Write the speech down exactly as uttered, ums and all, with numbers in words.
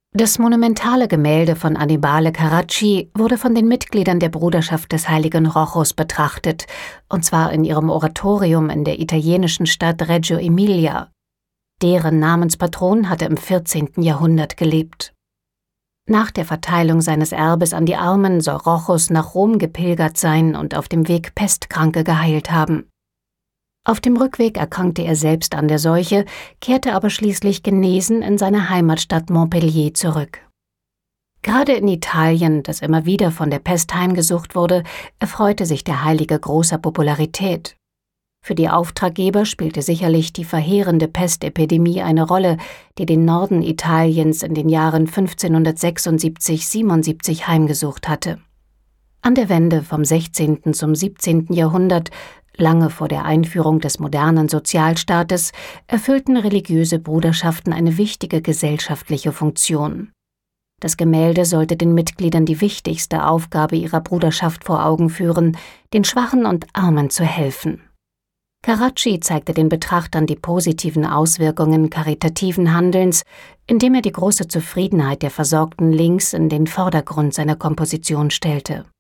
Das monumentale Gemälde von Annibale Carracci wurde von den Mitgliedern der Bruderschaft des heiligen Rochus betrachtet, und zwar in ihrem Oratorium in der italienischen Stadt Reggio Emilia. Deren Namenspatron hatte im vierzehnten Jahrhundert gelebt. Nach der Verteilung seines Erbes an die Armen soll Rochus nach Rom gepilgert sein und auf dem Weg Pestkranke geheilt haben. Auf dem Rückweg erkrankte er selbst an der Seuche, kehrte aber schließlich genesen in seine Heimatstadt Montpellier zurück. Gerade in Italien, das immer wieder von der Pest heimgesucht wurde, erfreute sich der Heilige großer Popularität. Für die Auftraggeber spielte sicherlich die verheerende Pestepidemie eine Rolle, die den Norden Italiens in den Jahren fünfzehnhundertsechsundsiebzig siebenundsiebzig heimgesucht hatte. An der Wende vom sechzehnten zum siebzehnten Jahrhundert, lange vor der Einführung des modernen Sozialstaates, erfüllten religiöse Bruderschaften eine wichtige gesellschaftliche Funktion. Das Gemälde sollte den Mitgliedern die wichtigste Aufgabe ihrer Bruderschaft vor Augen führen, den Schwachen und Armen zu helfen. Carracci zeigte den Betrachtern die positiven Auswirkungen karitativen Handelns, indem er die große Zufriedenheit der Versorgten links in den Vordergrund seiner Komposition stellte.